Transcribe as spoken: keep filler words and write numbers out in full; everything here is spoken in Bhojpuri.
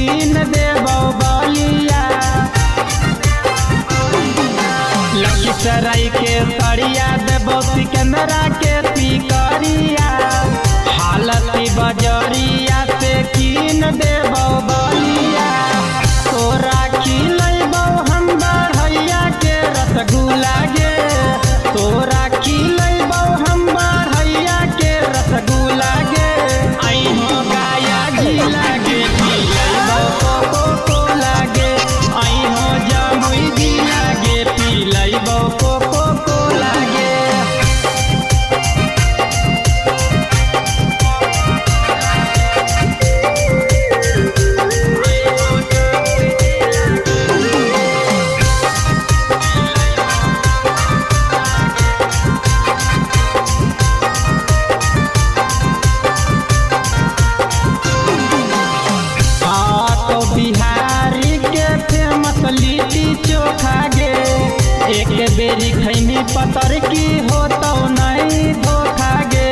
कीन देबो बलिया। लखीसराय के सड़िया देबो सिकंदरा के पिकरिया। हालती बजरिया से कीन देबो बलिया। तोरा खिलैबो हम बढ़ैया के रसगुल्ला गे। तोरा खिलैबो हम बढ़ैया के रसगुल्ला गे। अइहो गाया जिला गे पिलैबो कोको कोला गे। अइहो जमुई जिला गे पिलैबो कोको कोला गे। बिहारी के फेमस लिट्टी चोखा गे। एक बेरी खैनी पतर की हो तो नहीं धोखा गे।